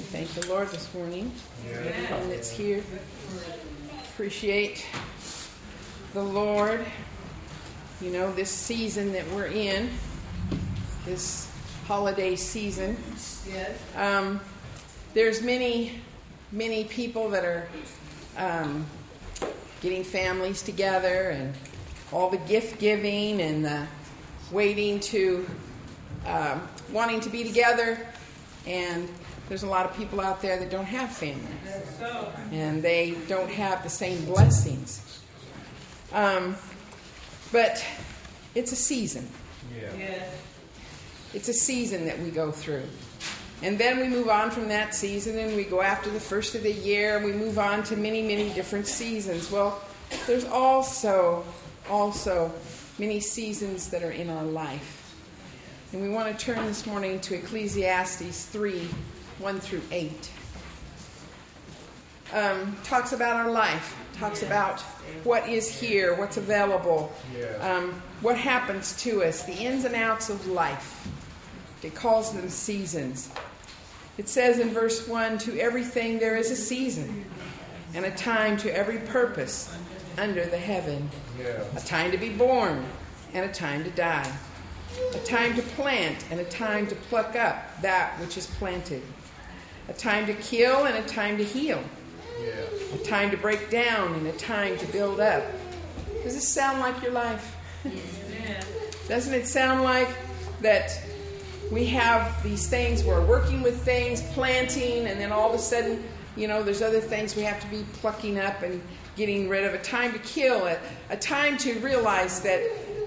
Thank the Lord this morning. Everyone that's here, appreciate the Lord. You know, this season that we're in, this holiday season, there's many people that are getting families together, and all the gift giving and the waiting to wanting to be together. And there's a lot of people out there that don't have families, and they don't have the same blessings. But it's a season. It's a season that we go through. And then we move on from that season, and we go after the first of the year, and we move on to many, many different seasons. Well, there's also many seasons that are in our life. And we want to turn this morning to Ecclesiastes 3, 1 through 8. Talks about our life. Talks about what is here, what's available, what happens to us, the ins and outs of life. It calls them seasons. It says in verse 1, to everything there is a season, and a time to every purpose under the heaven. A time to be born, and a time to die. A time to plant, and a time to pluck up that which is planted. A time to kill, and a time to heal. A time to break down, and a time to build up. Does this sound like your life? Doesn't it sound like that we have these things, we're working with things, planting, and then all of a sudden, you know, there's other things we have to be plucking up and getting rid of. A time to kill, a time to realize that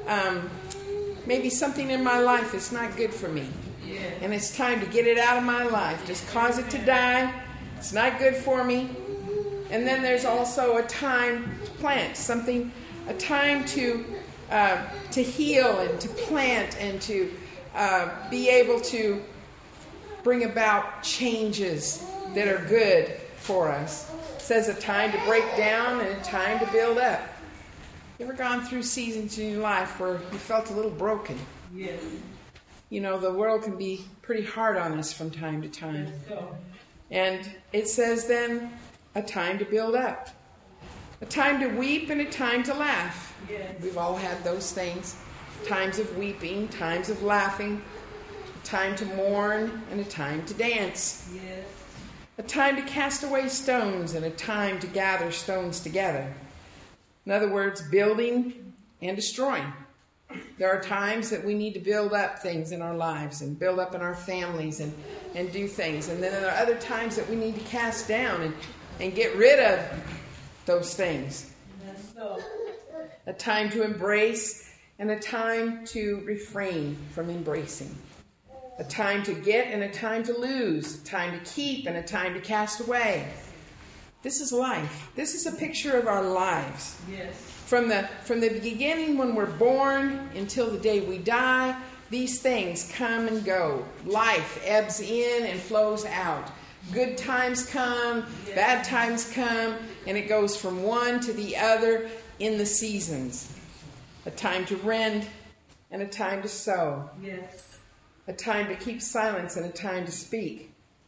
maybe something in my life is not good for me. And it's time to get it out of my life. Just cause it to die. It's not good for me. And then there's also a time to plant something, a time to heal and to plant and to be able to bring about changes that are good for us. It says a time to break down and a time to build up. You ever gone through seasons in your life where you felt a little broken? Yes. You know, the world can be pretty hard on us from time to time. And it says then, a time to build up. A time to weep and a time to laugh. Yes. We've all had those things. Times of weeping, times of laughing. A time to mourn and a time to dance. Yes. A time to cast away stones and a time to gather stones together. In other words, building and destroying. There are times that we need to build up things in our lives and build up in our families and do things. And then there are other times that we need to cast down and get rid of those things. A time to embrace and a time to refrain from embracing. A time to get and a time to lose. A time to keep and a time to cast away. This is life. This is a picture of our lives. Yes. From the beginning when we're born until the day we die, these things come and go. Life ebbs in and flows out. Good times come, bad times come, and it goes from one to the other in the seasons. A time to rend and a time to sow. Yes. A time to keep silence and a time to speak.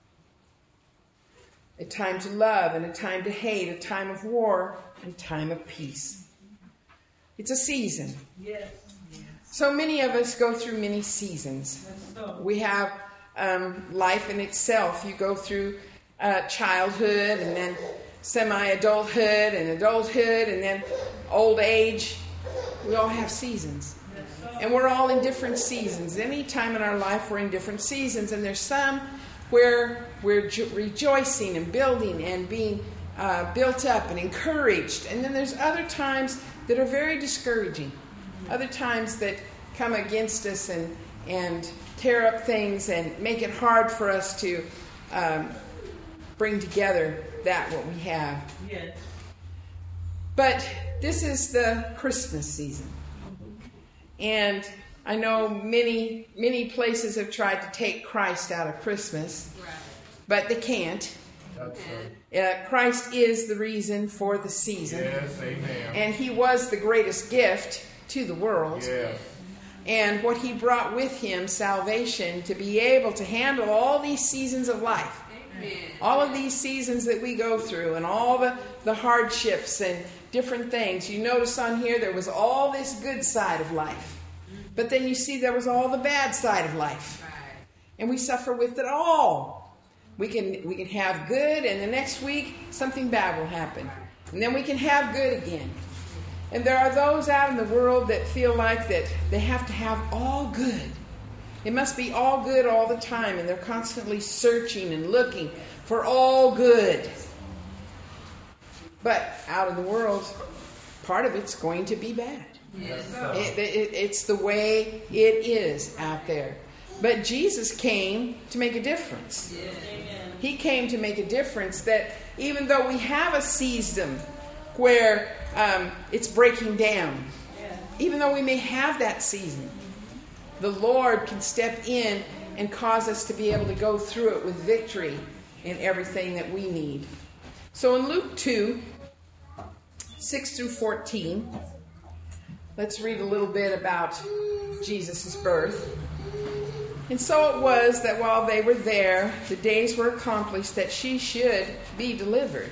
A time to love and a time to hate, a time of war and a time of peace. It's a season. Yes. So many of us go through many seasons. We have life in itself. You go through childhood and then semi-adulthood and adulthood and then old age. We all have seasons. And we're all in different seasons. Any time in our life we're in different seasons. And there's some where we're rejoicing and building and being built up and encouraged. And then there's other times that are very discouraging. Other times that come against us and tear up things and make it hard for us to bring together that what we have. Yes. But this is the Christmas season. And I know many, many places have tried to take Christ out of Christmas, but they can't. Christ is the reason for the season. Yes, amen. And he was the greatest gift to the world. Yes. And what he brought with him, salvation, to be able to handle all these seasons of life. All of these seasons that we go through and all the hardships and different things. You notice on here there was all this good side of life. But then you see there was all the bad side of life. And we suffer with it all. We can have good, and the next week something bad will happen. And then we can have good again. And there are those out in the world that feel like that they have to have all good. It must be all good all the time, and they're constantly searching and looking for all good. But out in the world, part of it's going to be bad. Yes. It's the way it is out there. But Jesus came to make a difference. Yes. He came to make a difference that even though we have a season where it's breaking down, even though we may have that season, the Lord can step in and cause us to be able to go through it with victory in everything that we need. So in Luke 2, 6 through 14, let's read a little bit about Jesus' birth. And so it was that while they were there, the days were accomplished that she should be delivered.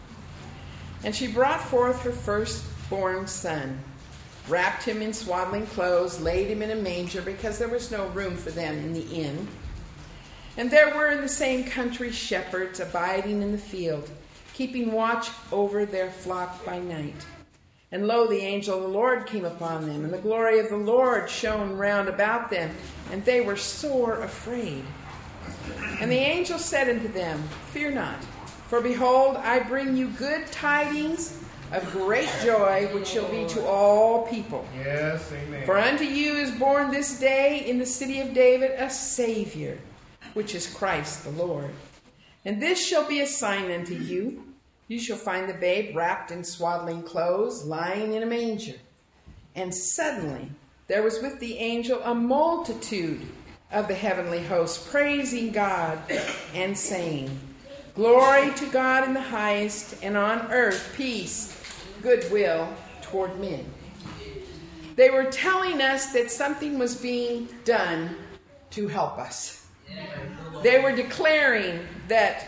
And she brought forth her firstborn son, wrapped him in swaddling clothes, laid him in a manger, because there was no room for them in the inn. And there were in the same country shepherds abiding in the field, keeping watch over their flock by night. And lo, the angel of the Lord came upon them, and the glory of the Lord shone round about them, and they were sore afraid. And the angel said unto them, Fear not, for behold, I bring you good tidings of great joy, which shall be to all people. Yes, amen. For unto you is born this day in the city of David a Savior, which is Christ the Lord. And this shall be a sign unto you. You shall find the babe wrapped in swaddling clothes, lying in a manger. And suddenly there was with the angel a multitude of the heavenly host, praising God and saying, Glory to God in the highest, and on earth peace, goodwill toward men. They were telling us that something was being done to help us. They were declaring that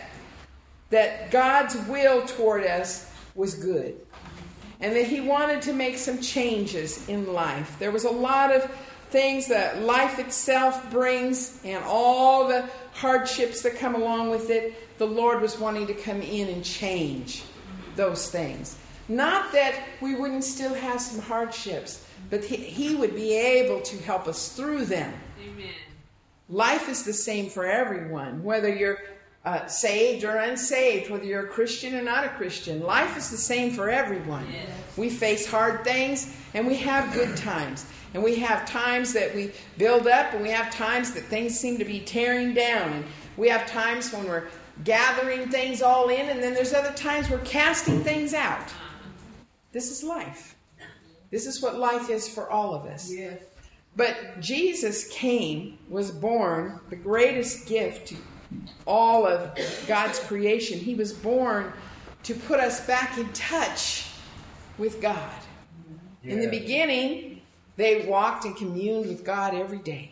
God's will toward us was good, and that he wanted to make some changes in life. There was a lot of things that life itself brings, and all the hardships that come along with it. The Lord was wanting to come in and change those things. Not that we wouldn't still have some hardships, but he would be able to help us through them. Amen. Life is the same for everyone, whether you're saved or unsaved, whether you're a Christian or not a Christian. Life is the same for everyone. Yes. We face hard things, and we have good times. And we have times that we build up, and we have times that things seem to be tearing down. And we have times when we're gathering things all in, and then there's other times we're casting things out. This is life. This is what life is for all of us. Yes. But Jesus was born, the greatest gift to all of God's creation. He was born to put us back in touch with God. Yeah. In the beginning, they walked and communed with God every day.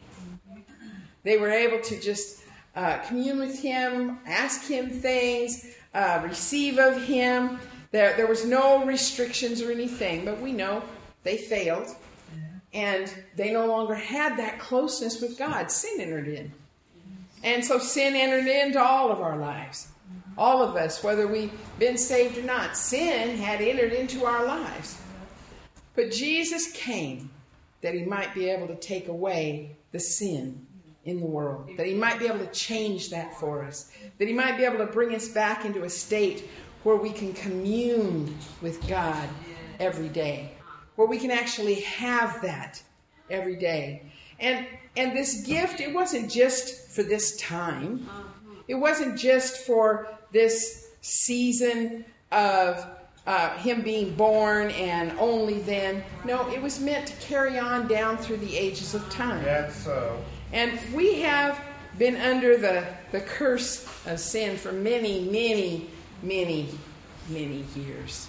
They were able to just commune with him, ask him things, receive of him. There was no restrictions or anything, but we know they failed. And they no longer had that closeness with God. Sin entered in. And so sin entered into all of our lives. All of us, whether we've been saved or not, sin had entered into our lives. But Jesus came that he might be able to take away the sin in the world. That he might be able to change that for us. That he might be able to bring us back into a state where we can commune with God every day. Where we can actually have that every day. And this gift, it wasn't just for this time. It wasn't just for this season of him being born and only then. No, it was meant to carry on down through the ages of time. That's so. And we have been under the curse of sin for many, many, many, many years.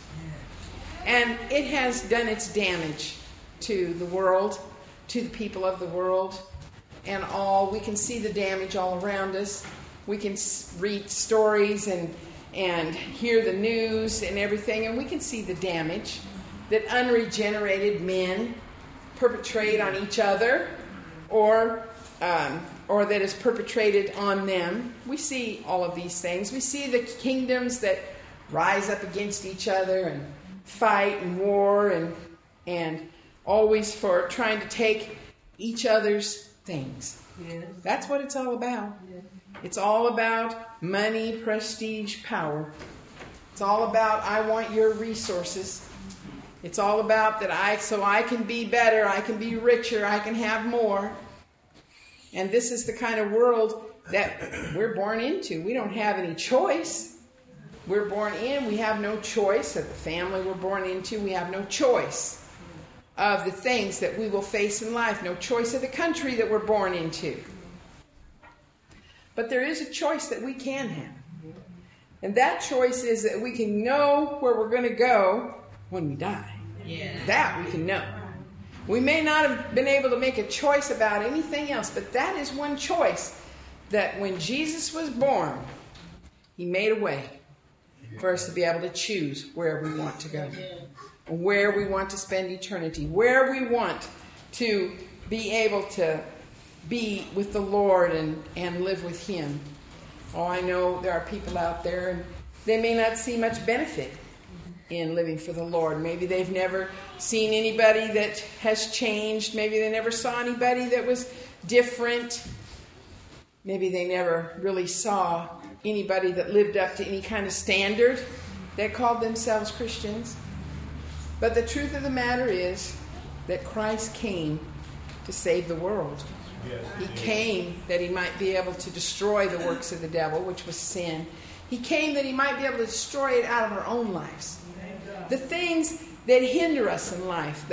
And it has done its damage to the world, to the people of the world, and all. We can see the damage all around us. we can read stories and hear the news and everything, and we can see the damage that unregenerated men perpetrate on each other, or that is perpetrated on them. We see all of these things. We see the kingdoms that rise up against each other and fight and war and always for trying to take each other's things. Yes. That's what it's all about. Yes. It's all about money, prestige, power. It's all about I want your resources. It's all about that so I can be better, I can be richer, I can have more. And this is the kind of world that we're born into. We don't have any choice. We're born in, we have no choice of the family we're born into. We have no choice of the things that we will face in life. No choice of the country that we're born into. But there is a choice that we can have. And that choice is that we can know where we're going to go when we die. Yeah. That we can know. We may not have been able to make a choice about anything else, but that is one choice that when Jesus was born, he made a way for us to be able to choose where we want to go, where we want to spend eternity, where we want to be able to be with the Lord and live with him. Oh, I know there are people out there, and they may not see much benefit in living for the Lord. Maybe they've never seen anybody that has changed. Maybe they never saw anybody that was different. Maybe they never really saw anybody that lived up to any kind of standard that called themselves Christians. But the truth of the matter is that Christ came to save the world. Yes. He came that he might be able to destroy the works of the devil, which was sin. He came that he might be able to destroy it out of our own lives. The things that hinder us in life,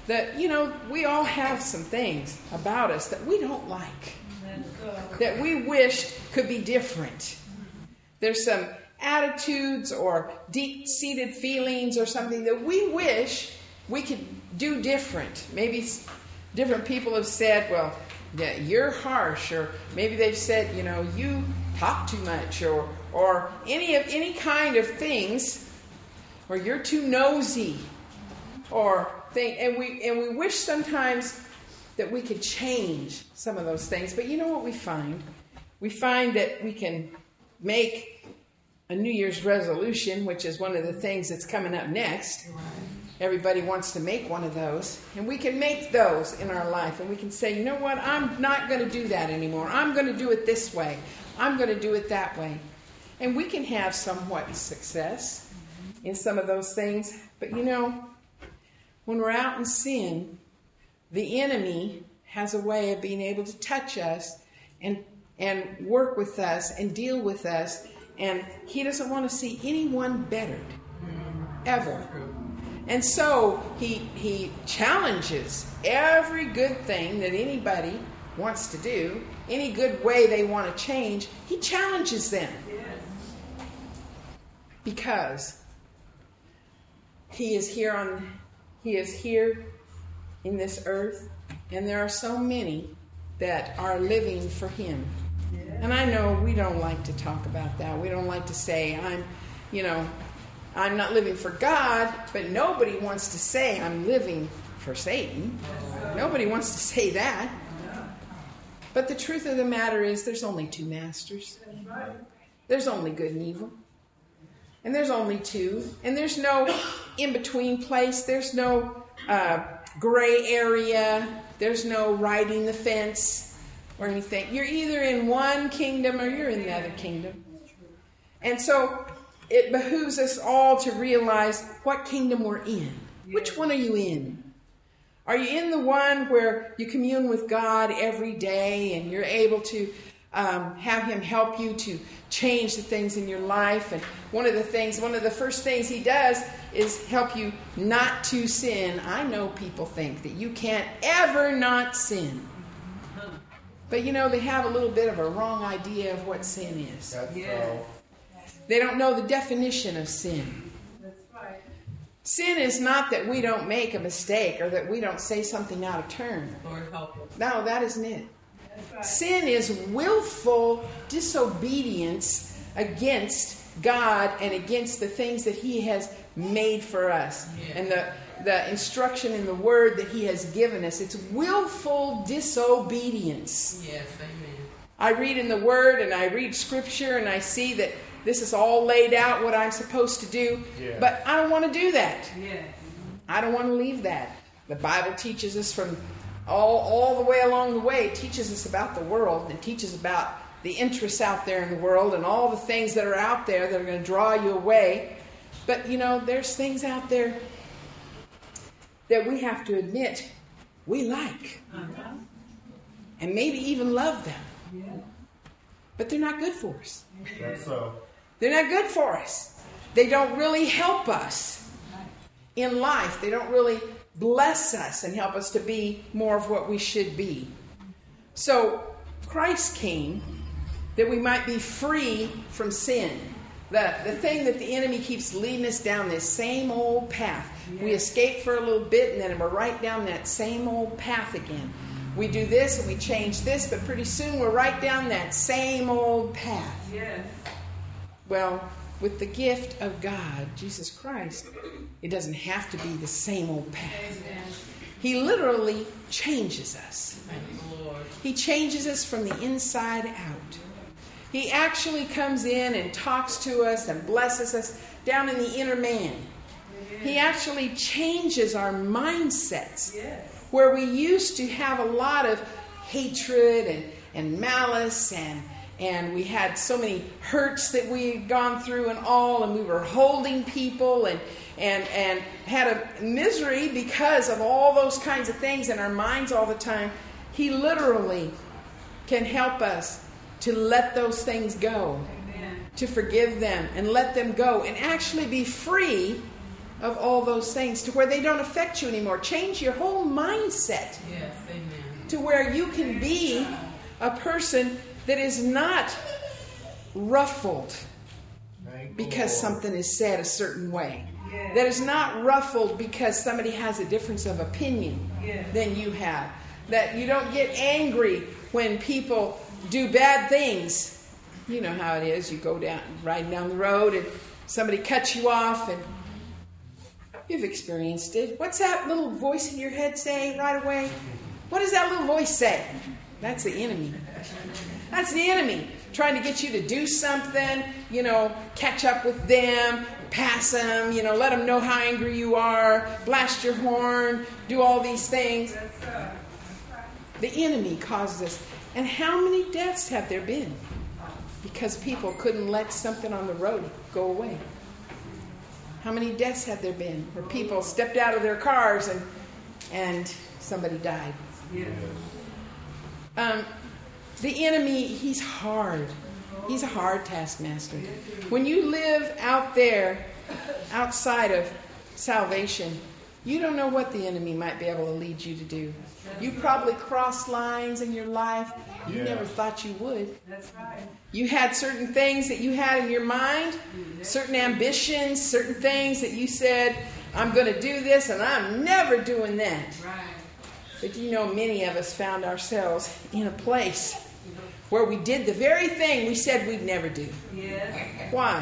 we all have some things about us that we don't like, that we wish could be different. There's some attitudes or deep-seated feelings or something that we wish we could do different. Maybe different people have said, well, yeah, you're harsh, or maybe they've said, you talk too much, or any kind of things, or you're too nosy, or thing. And we wish sometimes that we could change some of those things. But you know what we find? We find that we can make a New Year's resolution, which is one of the things that's coming up next. Everybody wants to make one of those. And we can make those in our life. And we can say, you know what? I'm not going to do that anymore. I'm going to do it this way. I'm going to do it that way. And we can have somewhat success in some of those things. But when we're out in sin, the enemy has a way of being able to touch us and work with us and deal with us. And he doesn't want to see anyone bettered, ever. And so he challenges every good thing that anybody wants to do, any good way they want to change. He challenges them. Because he is here in this earth, and there are so many that are living for him. And I know we don't like to talk about that. We don't like to say I'm not living for God, but nobody wants to say I'm living for Satan. Nobody wants to say that. But the truth of the matter is there's only two masters. There's only good and evil. And there's only two. And there's no in-between place. There's no gray area. There's no riding the fence or anything. You're either in one kingdom or you're in the other kingdom. And so it behooves us all to realize what kingdom we're in. Which one are you in? Are you in the one where you commune with God every day and you're able to have him help you to change the things in your life? And one of the first things he does is help you not to sin. I know people think that you can't ever not sin. But they have a little bit of a wrong idea of what sin is. They don't know the definition of sin. Sin is not that we don't make a mistake or that we don't say something out of turn. Lord help us. No, that isn't it. Sin is willful disobedience against God and against the things that He has made for us. And the instruction in the Word that He has given us. It's willful disobedience. Yes, amen. I read in the Word and I read Scripture and I see that this is all laid out what I'm supposed to do. Yeah. But I don't want to do that. Yeah. I don't want to leave that. The Bible teaches us from all the way along the way. It teaches us about the world and teaches about the interests out there in the world and all the things that are out there that are going to draw you away. But, there's things out there that we have to admit we like. And maybe even love them. Yeah. But they're not good for us. That's so. They're not good for us. They don't really help us in life. They don't really bless us and help us to be more of what we should be. So Christ came that we might be free from sin. The thing that the enemy keeps leading us down this same old path. Yes. We escape for a little bit and then we're right down that same old path again. We do this and we change this, but pretty soon we're right down that same old path. Yes. Well, with the gift of God, Jesus Christ, it doesn't have to be the same old path. Amen. He literally changes us. Thank you, Lord. He changes us from the inside out. He actually comes in and talks to us and blesses us down in the inner man. He actually changes our mindsets. Where we used to have a lot of hatred and malice and we had so many hurts that we had gone through and we were holding people and had a misery because of all those kinds of things in our minds all the time. He literally can help us to let those things go. Amen. To forgive them and let them go and actually be free of all those things to where they don't affect you anymore. Change your whole mindset. Yes, amen. To where you can be a person that is not ruffled because something is said a certain way. Yes. That is not ruffled because somebody has a difference of opinion than you have. That you don't get angry when people do bad things. You know how it is. You go riding down the road and somebody cuts you off and you've experienced it. What's that little voice in your head say right away? What does that little voice say? That's the enemy. That's the enemy trying to get you to do something, catch up with them, pass them, let them know how angry you are, blast your horn, do all these things. The enemy causes us. And how many deaths have there been? Because people couldn't let something on the road go away. How many deaths have there been where people stepped out of their cars and somebody died? Yeah. The enemy, he's hard. He's a hard taskmaster. When you live out there, outside of salvation, you don't know what the enemy might be able to lead you to do. You probably crossed lines in your life you never thought you would. That's right. You had certain things that you had in your mind, certain ambitions, certain things that you said, I'm going to do this and I'm never doing that. Right. But many of us found ourselves in a place where we did the very thing we said we'd never do. Yes. Why?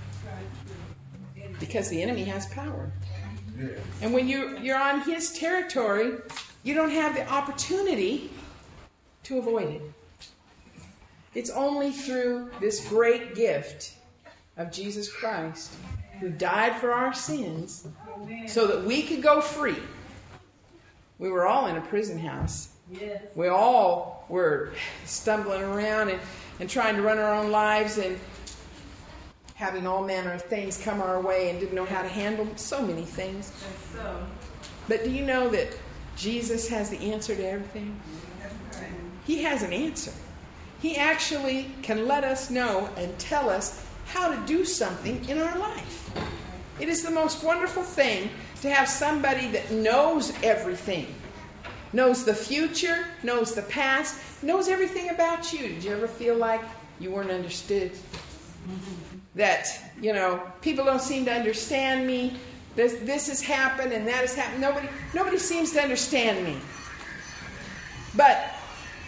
Because the enemy has power. Yeah. And when you're on his territory, you don't have the opportunity to avoid it. It's only through this great gift of Jesus Christ, who died for our sins so that we could go free. We were all in a prison house. Yes. We all were stumbling around and trying to run our own lives and having all manner of things come our way and didn't know how to handle so many things. So. But do you know that Jesus has the answer to everything? He has an answer. He actually can let us know and tell us how to do something in our life. It is the most wonderful thing to have somebody that knows everything. Knows the future, knows the past, knows everything about you. Did you ever feel like you weren't understood? That, people don't seem to understand me. This has happened and that has happened. Nobody seems to understand me. But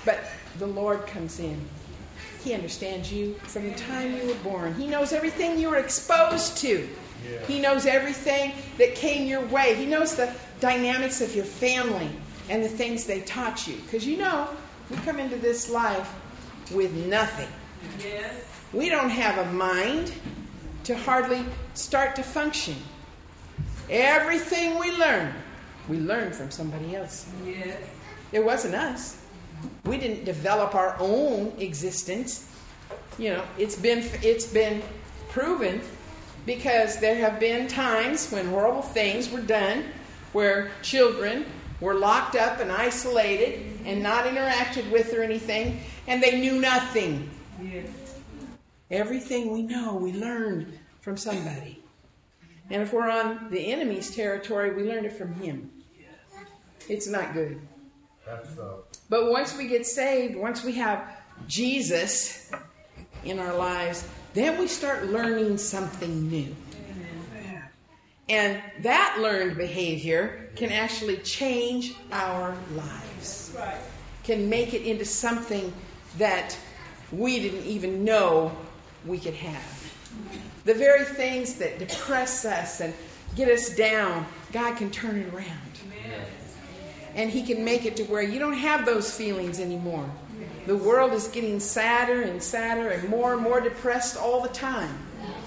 But the Lord comes in. He understands you from the time you were born. He knows everything you were exposed to. Yeah. He knows everything that came your way. He knows the dynamics of your family and the things they taught you. Because we come into this life with nothing. Yes. We don't have a mind to hardly start to function. Everything we learn from somebody else. Yes. It wasn't us. We didn't develop our own existence. It's been proven, because there have been times when horrible things were done where children were locked up and isolated and not interacted with or anything, and they knew nothing. Yes. Everything we know, we learned from somebody. And if we're on the enemy's territory, we learned it from him. It's not good. But once we get saved, once we have Jesus in our lives, then we start learning something new. And that learned behavior can actually change our lives. Can make it into something that we didn't even know we could have. The very things that depress us and get us down, God can turn it around. And he can make it to where you don't have those feelings anymore. The world is getting sadder and sadder and more depressed all the time.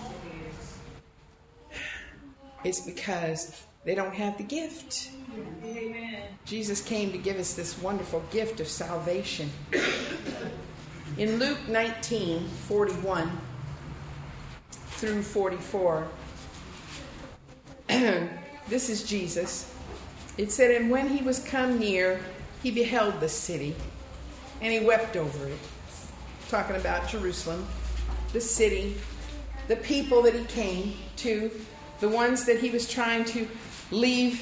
It's because they don't have the gift. Amen. Jesus came to give us this wonderful gift of salvation. In Luke 19:41 through 44, this is Jesus. It said, "And when he was come near, he beheld the city, and he wept over it." Talking about Jerusalem, the city, the people that he came to, the ones that he was trying to leave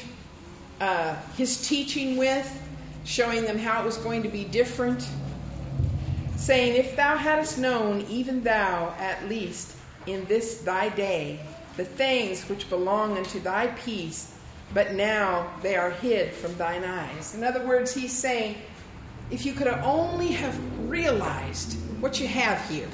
his teaching with, showing them how it was going to be different, saying, "If thou hadst known, even thou at least in this thy day, the things which belong unto thy peace, but now they are hid from thine eyes." In other words, he's saying, if you could only have realized what you have here.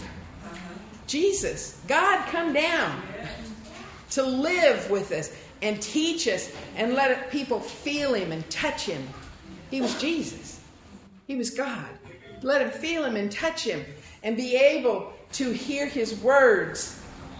Jesus, God come down to live with us and teach us and let people feel him and touch him. He was Jesus. He was God. Let him feel him and touch him and be able to hear his words.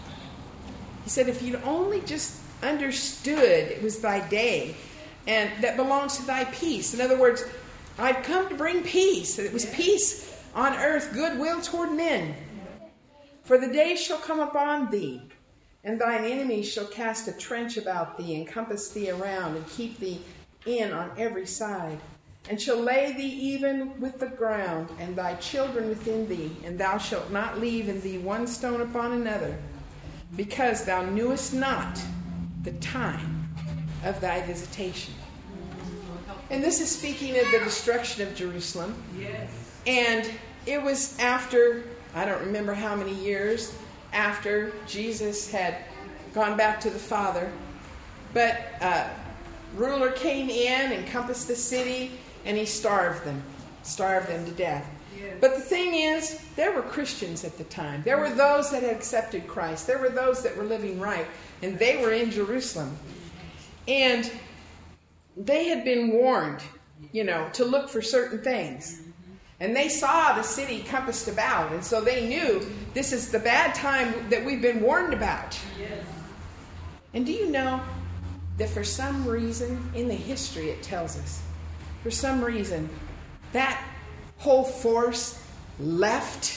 He said, if you'd only just understood it was thy day, and that belongs to thy peace. In other words, I've come to bring peace. It was peace on earth, goodwill toward men. For the day shall come upon thee, and thine enemies shall cast a trench about thee, and compass thee around, and keep thee in on every side, and shall lay thee even with the ground, and thy children within thee, and thou shalt not leave in thee one stone upon another, because thou knewest not the time of thy visitation. And this is speaking of the destruction of Jerusalem. Yes. And it was after, I don't remember how many years, after Jesus had gone back to the Father. But ruler came in, encompassed the city, and he starved them to death. Yes. But the thing is, there were Christians at the time. There were those that had accepted Christ. There were those that were living right. And they were in Jerusalem. And they had been warned, to look for certain things. And they saw the city compassed about. And so they knew this is the bad time that we've been warned about. Yes. And do you know that for some reason, in the history it tells us, for some reason, that whole force left,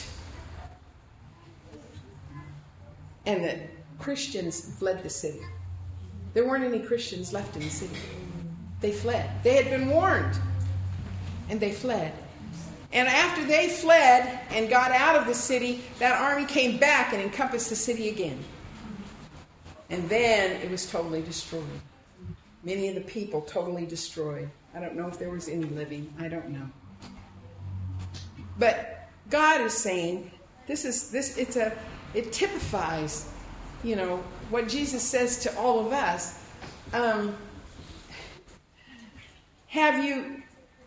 and that Christians fled the city. There weren't any Christians left in the city. They fled. They had been warned, and they fled. And after they fled and got out of the city, that army came back and encompassed the city again. And then it was totally destroyed. Many of the people totally destroyed. I don't know if there was any living. I don't know. But God is saying, it typifies, what Jesus says to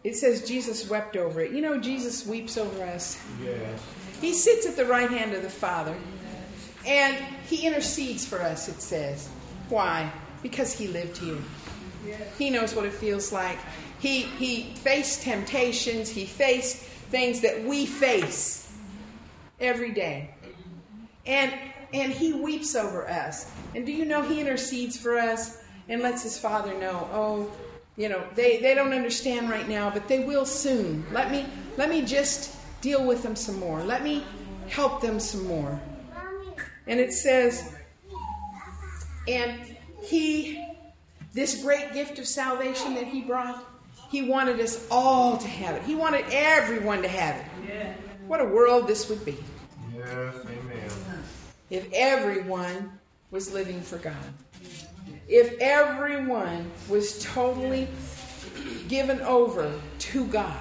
It says Jesus wept over it. You know, Jesus weeps over us. Yes. He sits at the right hand of the Father, and he intercedes for us, it says. Why? Because he lived here. He knows what it feels like. He faced temptations. He faced things that we face every day. And he weeps over us. And do you know he intercedes for us and lets his Father know, they don't understand right now, but they will soon. Let me just deal with them some more. Let me help them some more. And it says, and this great gift of salvation that he brought, he wanted us all to have it. He wanted everyone to have it. Yeah. What a world this would be. Yes, amen. If everyone was living for God. If everyone was totally given over to God.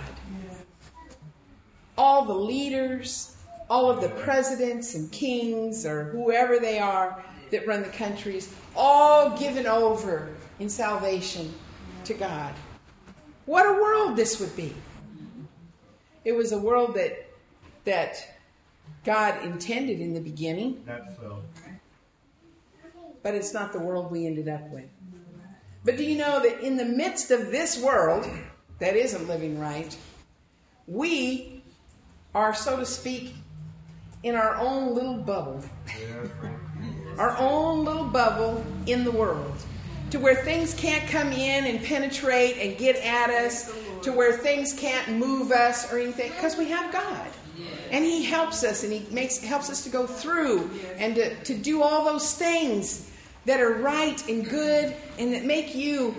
All the leaders, all of the presidents and kings or whoever they are that run the countries, all given over in salvation to God. What a world this would be. It was a world that God intended in the beginning. That's so. But it's not the world we ended up with. But do you know that in the midst of this world that isn't living right, we are, so to speak, in our own little bubble. Our own little bubble in the world. To where things can't come in and penetrate and get at us. To where things can't move us or anything. Because we have God. And he helps us, and he helps us to go through and to do all those things that are right and good and that make you,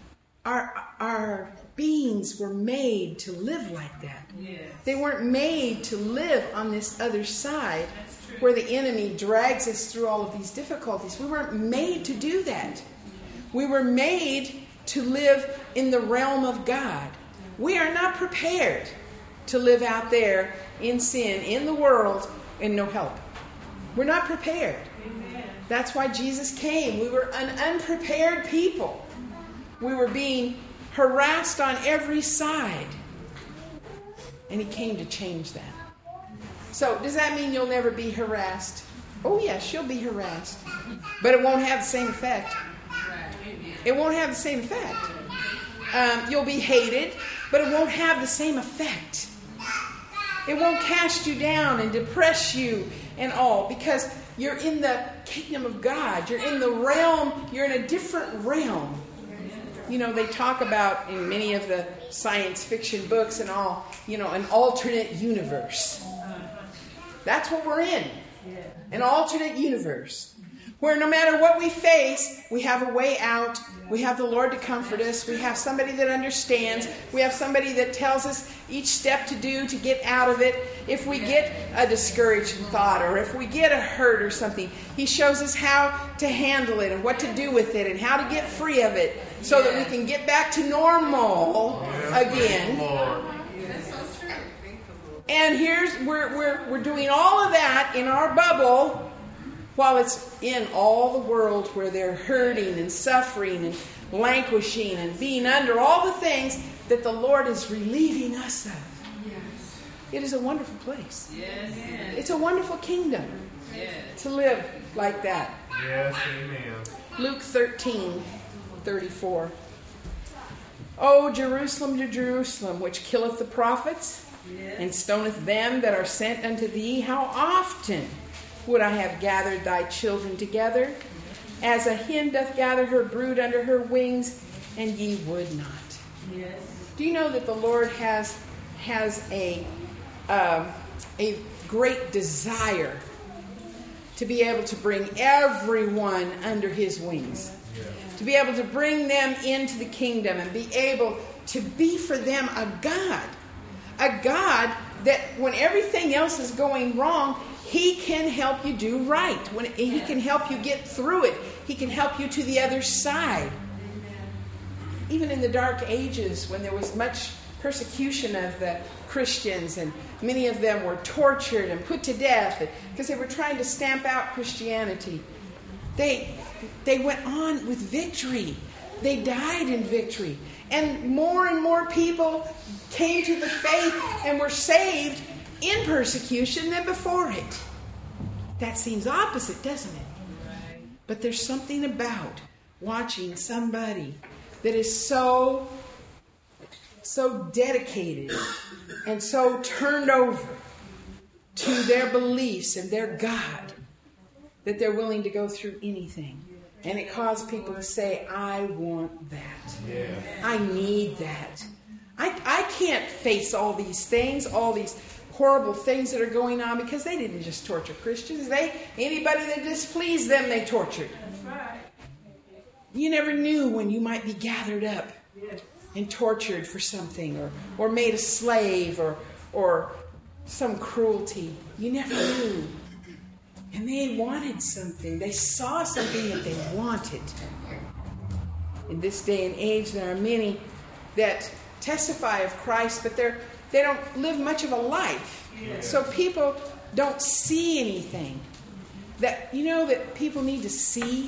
our beings were made to live like that. They weren't made to live on this other side where the enemy drags us through all of these difficulties. We weren't made to do that. We were made to live in the realm of God. We are not prepared to live out there in sin, in the world, and no help. We're not prepared. Amen. That's why Jesus came. We were an unprepared people. We were being harassed on every side. And he came to change that. So, does that mean you'll never be harassed? Oh, yes, you'll be harassed. But it won't have the same effect. It won't have the same effect. You'll be hated, but it won't have the same effect. It won't cast you down and depress you and all, because you're in the kingdom of God. You're in the realm. You're in a different realm. You know, they talk about in many of the science fiction books and all, an alternate universe. That's what we're in. An alternate universe. Where no matter what we face, we have a way out. We have the Lord to comfort us. We have somebody that understands. We have somebody that tells us each step to do to get out of it. If we get a discouraging thought or if we get a hurt or something, he shows us how to handle it and what to do with it and how to get free of it so that we can get back to normal again. And we're doing all of that in our bubble, while it's in all the world where they're hurting and suffering and languishing and being under all the things that the Lord is relieving us of. Yes. It is a wonderful place. Yes. It's a wonderful kingdom to live like that. Yes, amen. Luke 13:34. O Jerusalem, to Jerusalem, which killeth the prophets and stoneth them that are sent unto thee, how often would I have gathered thy children together, as a hen doth gather her brood under her wings, and ye would not. Yes. Do you know that the Lord has a great desire to be able to bring everyone under his wings? Yes. To be able to bring them into the kingdom and be able to be for them a God that when everything else is going wrong, he can help you do right. When he can help you get through it. He can help you to the other side. Even in the dark ages, when there was much persecution of the Christians, and many of them were tortured and put to death because they were trying to stamp out Christianity, they went on with victory. They died in victory. And more people came to the faith and were saved in persecution than before it. That seems opposite, doesn't it? But there's something about watching somebody that is so dedicated and so turned over to their beliefs and their God that they're willing to go through anything. And it caused people to say, I want that. Yeah. I need that. I can't face all these things, all these horrible things that are going on, because they didn't just torture Christians. Anybody that displeased them, they tortured. That's right. You never knew when you might be gathered up and tortured for something, or made a slave, or some cruelty. You never knew. And they wanted something. They saw something that they wanted. In this day and age, there are many that testify of Christ, but they don't live much of a life. Yeah. So people don't see anything. That people need to see.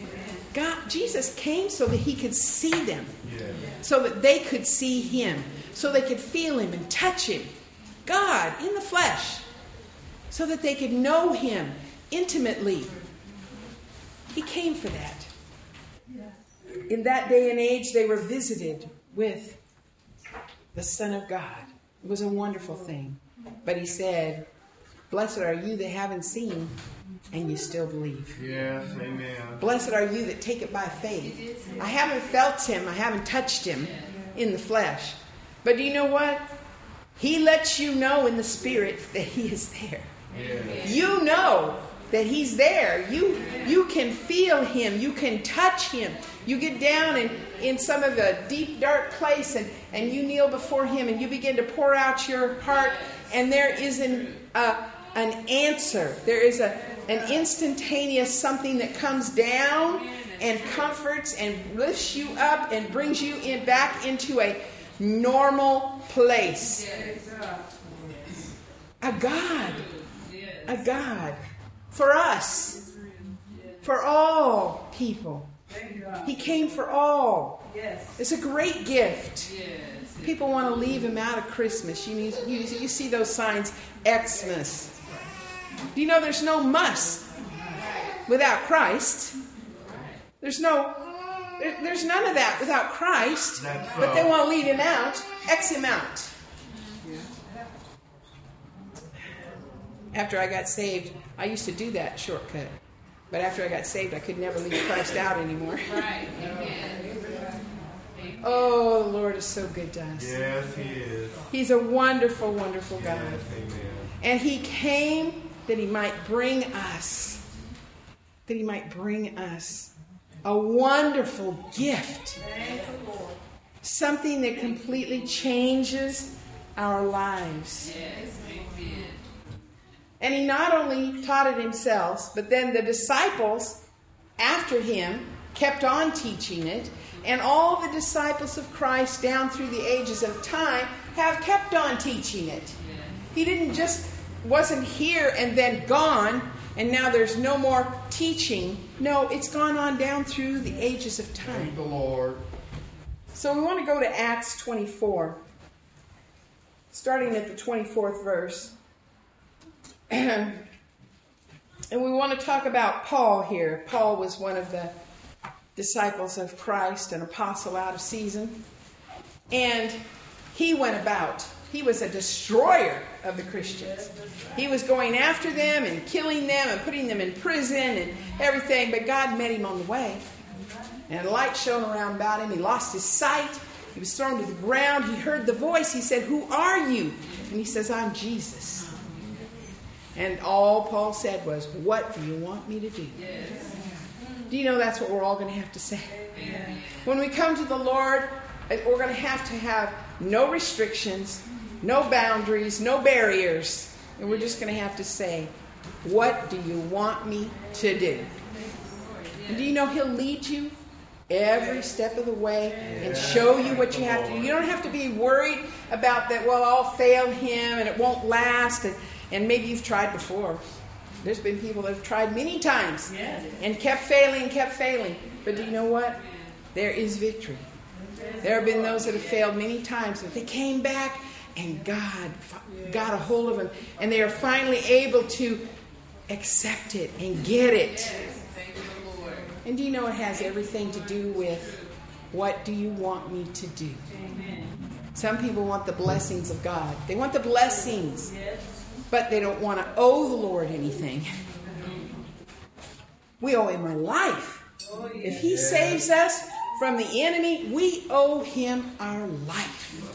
Jesus came so that he could see them. Yeah. So that they could see him. So they could feel him and touch him. God in the flesh. So that they could know him intimately. He came for that. In that day and age, they were visited with the Son of God. It was a wonderful thing. But he said, blessed are you that haven't seen and you still believe. Yes, amen. Blessed are you that take it by faith. I haven't felt him. I haven't touched him in the flesh. But do you know what? He lets you know in the spirit that he is there. Yes. You know that he's there. You can feel him. You can touch him. You get down in some of the deep, dark place and you kneel before him and you begin to pour out your heart, and there is an answer. There is an instantaneous something that comes down and comforts and lifts you up and brings you back into a normal place. A God for us, for all people. He came for all. It's a great gift. People want to leave him out of Christmas. You see those signs, Xmas. Do you know there's no muss without Christ? There's none of that without Christ. But they want to leave him out, X him out. After I got saved, I used to do that shortcut. But after I got saved, I could never leave Christ out anymore. Right. Oh, the Lord is so good to us. Yes, he is. He's a wonderful, wonderful God. Yes, amen. And he came that he might bring us a wonderful gift. Something that completely changes our lives. Yes, amen. And he not only taught it himself, but then the disciples after him kept on teaching it. And all the disciples of Christ down through the ages of time have kept on teaching it. He wasn't here and then gone, and now there's no more teaching. No, it's gone on down through the ages of time. Thank the Lord. So we want to go to Acts 24, starting at the 24th verse. And we want to talk about Paul here. Paul was one of the disciples of Christ, an apostle out of season. And he went about. He was a destroyer of the Christians. He was going after them and killing them and putting them in prison and everything. But God met him on the way. And a light shone around about him. He lost his sight. He was thrown to the ground. He heard the voice. He said, "Who are you?" And he says, "I'm Jesus." And all Paul said was, "What do you want me to do?" Yes. Do you know that's what we're all going to have to say? Amen. When we come to the Lord, we're going to have no restrictions, no boundaries, no barriers. And we're just going to have to say, "What do you want me to do?" And do you know he'll lead you every step of the way and show you what you have to do? You don't have to be worried about that, well, I'll fail him and it won't last. And maybe you've tried before. There's been people that have tried many times and kept failing. But do you know what? There is victory. There have been those that have failed many times, but they came back and God got a hold of them, and they are finally able to accept it and get it. And do you know it has everything to do with what do you want me to do? Some people want the blessings of God. They want the blessings, but they don't want to owe the Lord anything. We owe him our life. If he saves us from the enemy, we owe him our life.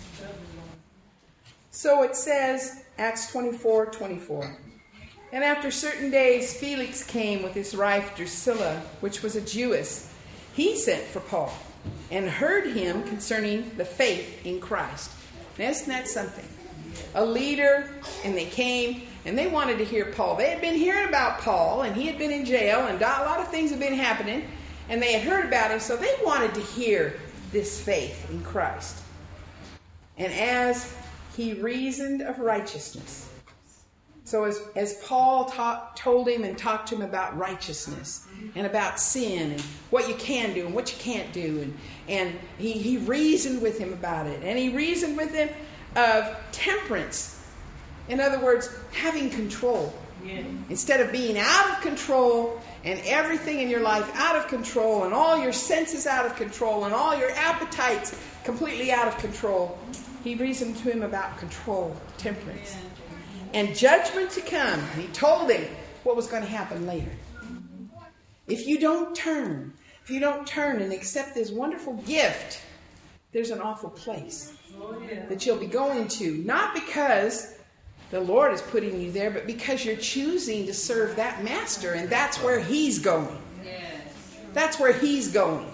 So it says, Acts 24:24. And after certain days, Felix came with his wife Drusilla, which was a Jewess. He sent for Paul and heard him concerning the faith in Christ. Now, isn't that something? A leader, and they came, and they wanted to hear Paul. They had been hearing about Paul, and he had been in jail, and a lot of things had been happening, and they had heard about him, so they wanted to hear this faith in Christ. And as he reasoned of righteousness, so as Paul told him and talked to him about righteousness and about sin and what you can do and what you can't do, and he reasoned with him about it. And he reasoned with him of temperance. In other words, having control. Yeah. Instead of being out of control and everything in your life out of control and all your senses out of control and all your appetites completely out of control, he reasoned to him about control, temperance. Yeah. And judgment to come. And he told him what was going to happen later. If you don't turn and accept this wonderful gift, there's an awful place that you'll be going to. Not because the Lord is putting you there, but because you're choosing to serve that master, and that's where he's going. That's where he's going.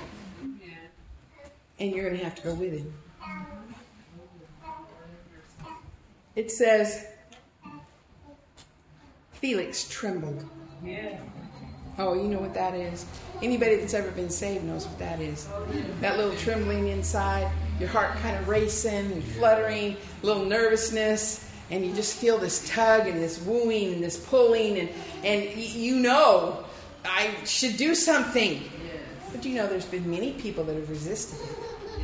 And you're going to have to go with him. It says, Felix trembled. Yeah. Oh, you know what that is. Anybody that's ever been saved knows what that is. That little trembling inside, your heart kind of racing and fluttering, a little nervousness, and you just feel this tug and this wooing and this pulling, and you know, I should do something. But you know, there's been many people that have resisted it.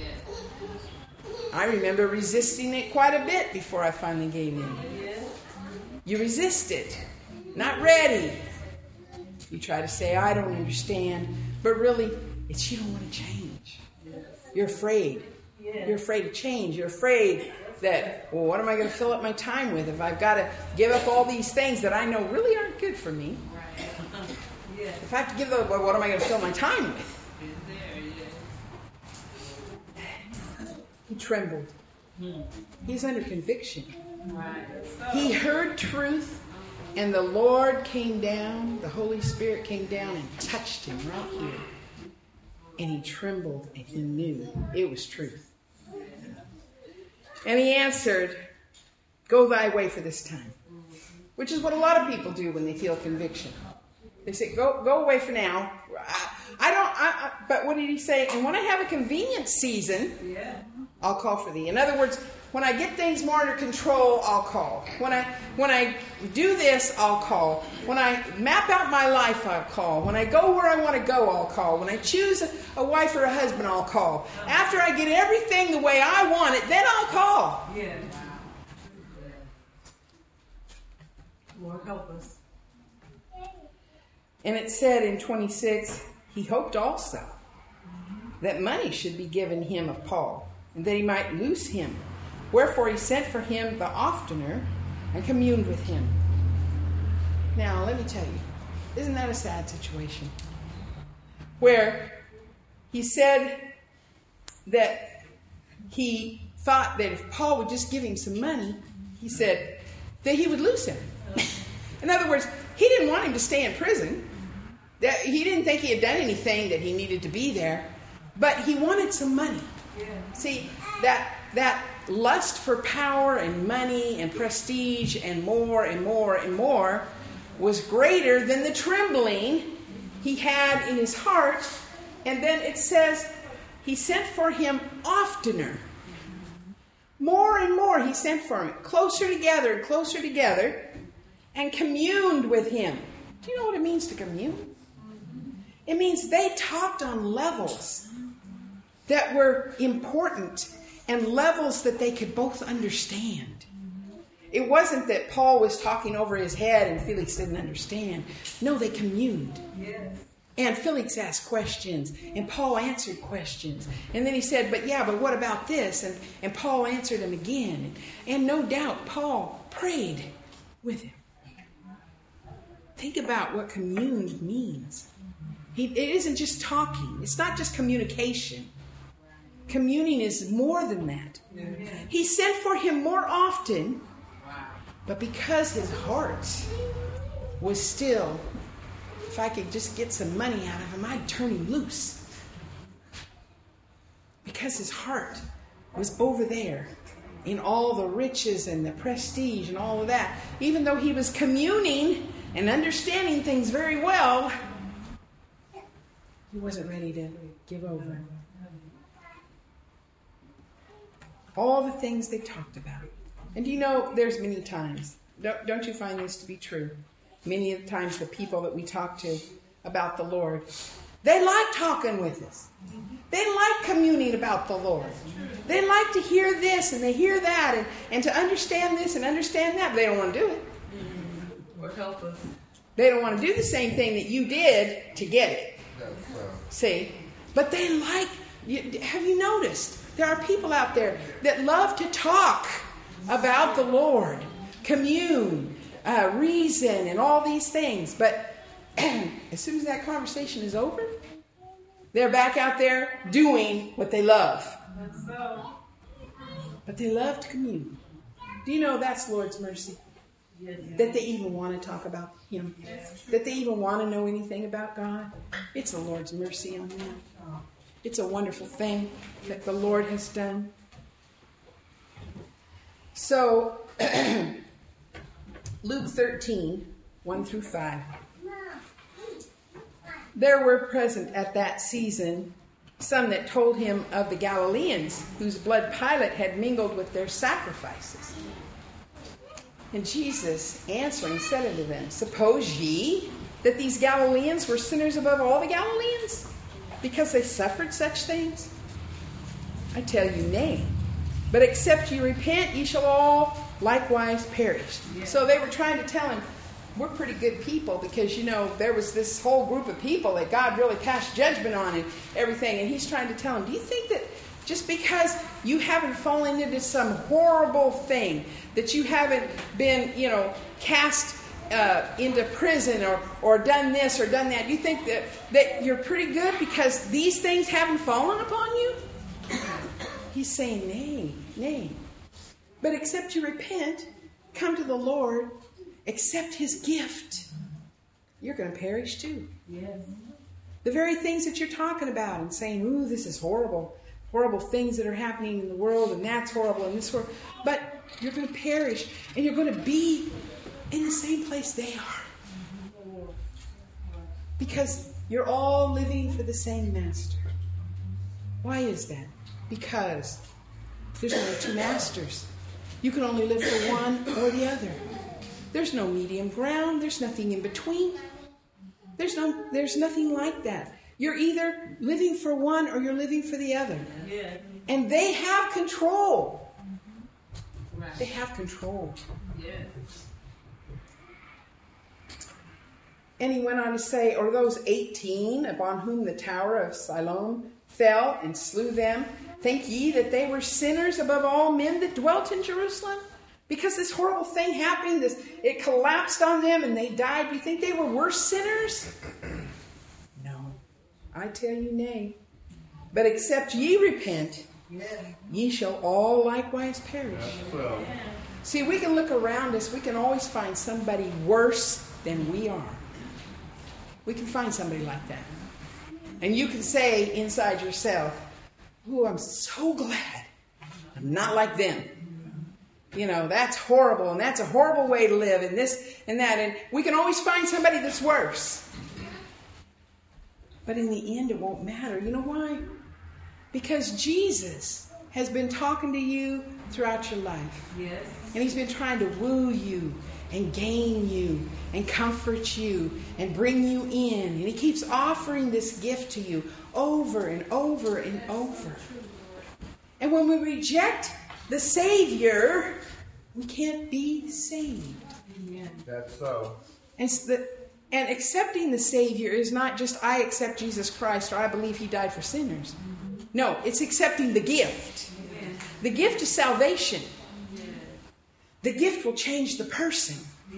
I remember resisting it quite a bit before I finally gave in. You resist it. Not ready. You try to say, I don't understand. But really, it's you don't want to change. You're afraid. You're afraid of change. You're afraid that, well, what am I going to fill up my time with if I've got to give up all these things that I know really aren't good for me? If I have to give up, well, what am I going to fill my time with? He trembled. He's under conviction. He heard truth, and the Lord came down, the Holy Spirit came down and touched him right here. And he trembled, and he knew it was truth. And he answered, go thy way for this time. Which is what a lot of people do when they feel conviction. They say, go away for now. But what did he say? And when I have a convenient season, I'll call for thee. In other words, when I get things more under control, I'll call. When I do this, I'll call. When I map out my life, I'll call. When I go where I want to go, I'll call. When I choose a wife or a husband, I'll call. After I get everything the way I want it, then I'll call. Yeah. Lord, help us. And it said in 26, he hoped also that money should be given him of Paul, and that he might loose him. Wherefore he sent for him the oftener and communed with him. Now, let me tell you, isn't that a sad situation? Where he said that he thought that if Paul would just give him some money, he said that he would loose him. In other words, he didn't want him to stay in prison. He didn't think he had done anything that he needed to be there, but he wanted some money. See, that lust for power and money and prestige and more and more and more was greater than the trembling he had in his heart. And then it says he sent for him oftener. More and more he sent for him, closer together and closer together, and communed with him. Do you know what it means to commune? It means they talked on levels that were important and levels that they could both understand. It wasn't that Paul was talking over his head and Felix didn't understand. No, they communed. Yes. And Felix asked questions, and Paul answered questions. And then he said, but what about this? And Paul answered him again. And no doubt, Paul prayed with him. Think about what commune means. It isn't just talking. It's not just communication. Communing is more than that. He sent for him more often, but because his heart was still, if I could just get some money out of him, I'd turn him loose. Because his heart was over there in all the riches and the prestige and all of that. Even though he was communing and understanding things very well, he wasn't ready to give over. All the things they talked about. And do you know, there's many times, don't you find this to be true? Many of the times the people that we talk to about the Lord, they like talking with us. They like communing about the Lord. They like to hear this and they hear that and to understand this and understand that, but they don't want to do it. Lord help us. They don't want to do the same thing that you did to get it. See? But they like, have you noticed? There are people out there that love to talk about the Lord, commune, reason, and all these things. But as soon as that conversation is over, they're back out there doing what they love. But they love to commune. Do you know that's Lord's mercy? That they even want to talk about Him. That they even want to know anything about God. It's the Lord's mercy on them. It's a wonderful thing that the Lord has done. So, Luke 13, 1 through 5. There were present at that season some that told him of the Galileans, whose blood Pilate had mingled with their sacrifices. And Jesus, answering, said unto them, Suppose ye that these Galileans were sinners above all the Galileans, because they suffered such things? I tell you, nay. But except ye repent, ye shall all likewise perish. Yeah. So they were trying to tell him, we're pretty good people because, there was this whole group of people that God really passed judgment on and everything. And he's trying to tell them, do you think that just because you haven't fallen into some horrible thing, that you haven't been, cast into prison or done this or done that, you think that you're pretty good because these things haven't fallen upon you? He's saying, nay. But except you repent, come to the Lord, accept His gift, you're going to perish too. Yes. The very things that you're talking about and saying, ooh, this is horrible. Horrible things that are happening in the world, and that's horrible, and this horrible. But you're going to perish, and you're going to be in the same place they are. Because you're all living for the same master. Why is that? Because there's only two masters. You can only live for one or the other. There's no medium ground. There's nothing in between. There's nothing like that. You're either living for one or you're living for the other. Yeah. And they have control. Right. They have control. Yeah. And he went on to say, or those 18 upon whom the tower of Siloam fell and slew them, think ye that they were sinners above all men that dwelt in Jerusalem? Because this horrible thing happened, it collapsed on them and they died. Do you think they were worse sinners? No. I tell you, nay. But except ye repent, ye shall all likewise perish. See, we can look around us. We can always find somebody worse than we are. We can find somebody like that. And you can say inside yourself, ooh, I'm so glad I'm not like them. That's horrible, and that's a horrible way to live, and this and that. And we can always find somebody that's worse. But in the end, it won't matter. You know why? Because Jesus has been talking to you throughout your life. Yes. And He's been trying to woo you and gain you and comfort you and bring you in. And he keeps offering this gift to you over and over and over. And when we reject the Savior, we can't be saved. That's so. And accepting the Savior is not just I accept Jesus Christ or I believe he died for sinners. No, it's accepting the gift. The gift is salvation. The gift will change the person.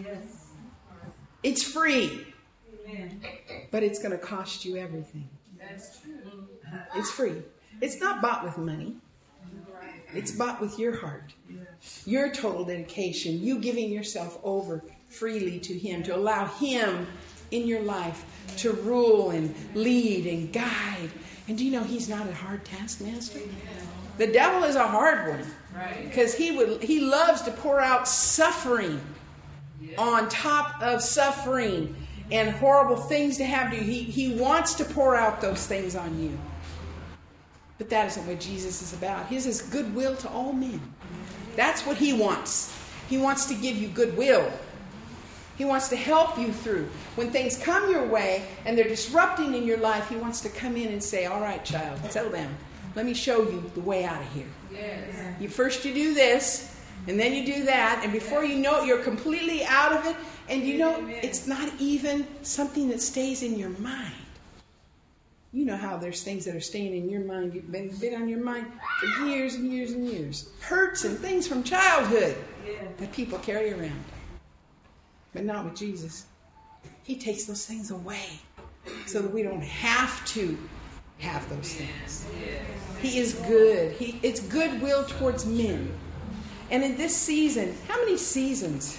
It's free. But it's going to cost you everything. It's free. It's not bought with money. It's bought with your heart. Your total dedication. You giving yourself over freely to him. To allow him in your life to rule and lead and guide. And do you know he's not a hard taskmaster? The devil is a hard one. Because he loves to pour out suffering on top of suffering and horrible things to have to do. He wants to pour out those things on you. But that isn't what Jesus is about. His is goodwill to all men. That's what he wants. He wants to give you goodwill. He wants to help you through. When things come your way and they're disrupting in your life, he wants to come in and say, all right, child, settle down. Let me show you the way out of here. Yes. First you do this, and then you do that, and before you know it, you're completely out of it. And you know, it's not even something that stays in your mind. You know how there's things that are staying in your mind. You've been on your mind for years and years and years. Hurts and things from childhood that people carry around. But not with Jesus. He takes those things away so that we don't have to have those things. He is good. It's goodwill towards men. And in this season, how many seasons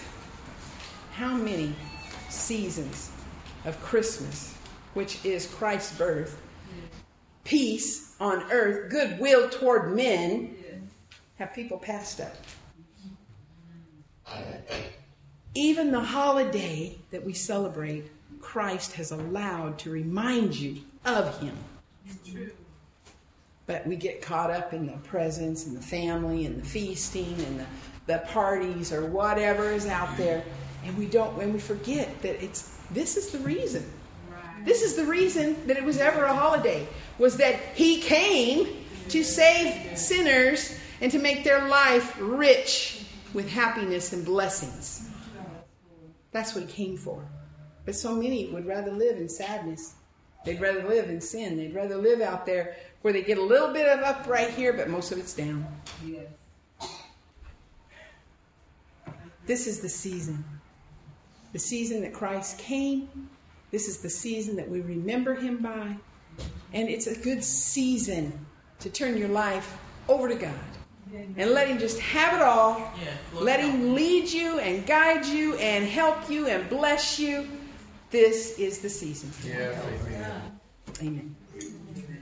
of Christmas, which is Christ's birth, peace on earth, goodwill toward men, have people passed up? Even the holiday that we celebrate, Christ has allowed to remind you of him. It's true. But we get caught up in the presents and the family and the feasting and the parties or whatever is out there, and we forget that this is the reason. Right. This is the reason that it was ever a holiday, was that he came to save sinners and to make their life rich with happiness and blessings. That's what he came for. But so many would rather live in sadness. They'd rather live in sin. They'd rather live out there where they get a little bit of up right here, but most of it's down. Yes. This is the season. The season that Christ came. This is the season that we remember him by. And it's a good season to turn your life over to God. And let him just have it all. Let him lead you and guide you and help you and bless you. This is the season. Yes, amen. Amen.